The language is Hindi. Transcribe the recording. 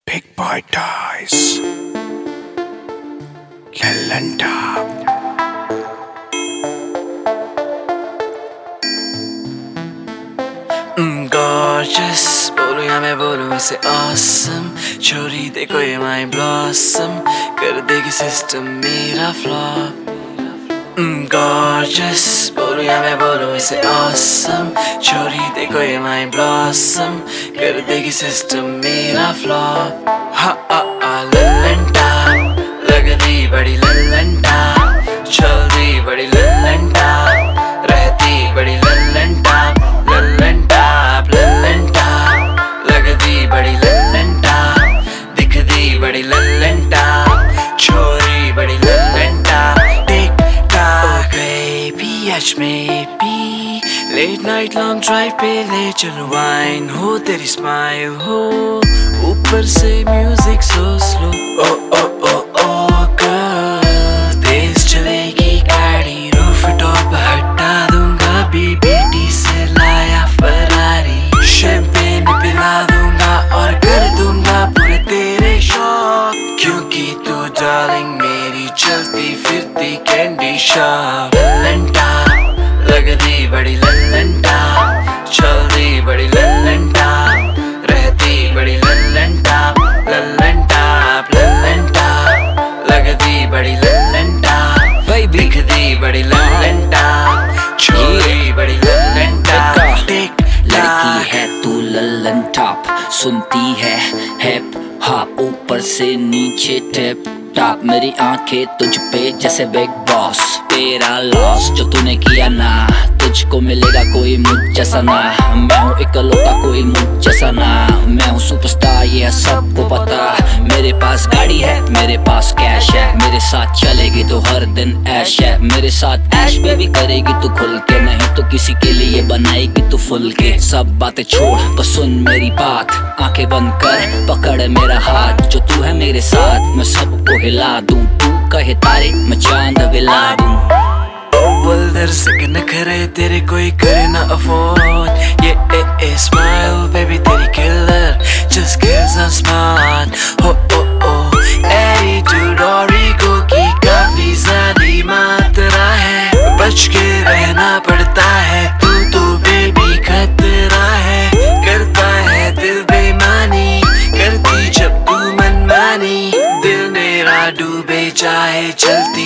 Big boy toys. Lallanta. Gorgeous, बोलूं या मैं बोलूं इसे awesome. छोरी देखो ये my blossom, कर देगी सिस्टम मेरा flop. Gorgeous, बोलूं या मैं बोलूं इसे awesome. छोरी देखो ये my blossom, कर देगी सिस्टम मेरा flop. हा लल्लंटा, लगती बड़ी लल्लंटा, चलती बड़ी लल्लंटा, रहती बड़ी लल्लंटा. लल्लंटा लल्लंटा, लगती बड़ी लल्लंटा, दिखती बड़ी लल्लंटा, छोरी बड़ी लल्लंटा. टिक टाक बेबी आज maybe late night long drive पे ले चलो वाइन हो तेरी स्माइल हो, ऊपर से music so slow. Oh oh oh oh girl, तेज चलेगी गाड़ी, रूफ टॉप हटा दूंगा, बीबीटी से लाया फरारी, शैंपेन पिला दूंगा और कर दूंगा पूरे तेरे शौक, क्योंकि तू डार्लिंग मेरी चलती फिरती कैंडी शॉप. लल्लंटा, लगती बड़ी लल्लंटा, चलती बड़ी लल्लंटा, रहती बड़ी लल्लंटा. लल्लंटा लल्लंटा, लगती बड़ी लल्लंटा, दिखती बड़ी लल्लंटा, छोरी बड़ी लल्लंटा. लड़की है तू लल्लन टॉप, सुनती है हिप हॉप, ऊपर से नीचे टिप टॉप. मेरी आंखें तुझ पे जैसे बिग बॉस, तेरा लॉस जो तूने किया ना, तुझको मिलेगा कोई मुझ जैसा ना. मैं हूँ इकलौता कोई मुझ जैसा ना, मैं हूँ सुपरस्टार ये है सबको पता. मेरे पास गाड़ी है, मेरे पास कैश है, मेरे साथ चलेगी तो हर दिन ऐश है. मेरे साथ ऐश बेबी करेगी तू खुल के, नहीं तो किसी के लिए बनाएगी तू फुल के. सब बातें छोड़ बस सुन मेरी बात, आंखें बंद कर पकड़ मेरा हाथ. जो तू है मेरे साथ मैं सबको हिला दूं, तू कहे तारे मैं चांद विला दूं. वल्दर से नखरे तेरे कोई करे ना अफोर्ड, ये स्माइल बेबी तेरी killer, just gives us smart. हो एटीट्यूड और ईगो की काफी सारी मात्रा है, बच के रहना पड़ता है, तू बेबी खतरा है. करता है दिल बेईमानी, करती जब तू मनमानी, दिल मेरा डूबे चाहे चलते